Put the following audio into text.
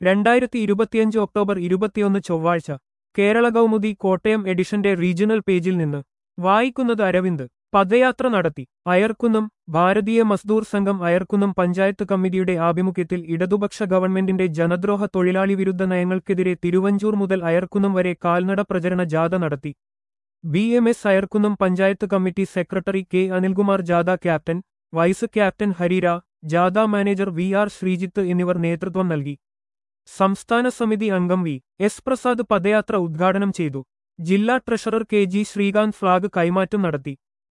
2025 October 21 ചൊവ്വാഴ്ച കേരള കൗമുദി കോട്ടയം എഡിഷന്റെ regional പേജിൽ നിന്ന് വായിക്കുന്നത് അരവിന്ദ്. പദയാത്ര നടത്തി അയർക്കുന്നം. ഭാരതീയ മസ്ദൂർ സംഘം അയർക്കുന്നം പഞ്ചായത്ത് കമ്മിറ്റിയുടെ ആഭിമുഖ്യത്തിൽ ഇടതുപക്ഷ ഗവൺമെന്റിന്റെ ജനദ്രോഹ തൊഴിലാളി വിരുദ്ധ നയങ്ങൾക്കെതിരെ തിരുവഞ്ചൂർ മുതൽ അയർക്കുന്നം വരെ കാൽനട പ്രചരണ ജാഥ നടത്തി. BMS Ayarkunnam panchayat committee secretary K Anilkumar ജാഥ ക്യാപ്റ്റൻ, വൈസ് ക്യാപ്റ്റൻ ഹരിര, ജാഥ മാനേജർ VR ശ്രീജിത്ത് എന്നിവർ നേതൃത്വം നൽകി. സംസ്ഥാന സമിതി അംഗം VS പ്രസാദ് പദയാത്ര ഉദ്ഘാടനം ചെയ്തു. ജില്ലാ ട്രഷറർ KG ശ്രീകാന്ത് ഫ്ളാഗ് കൈമാറ്റം നടത്തി.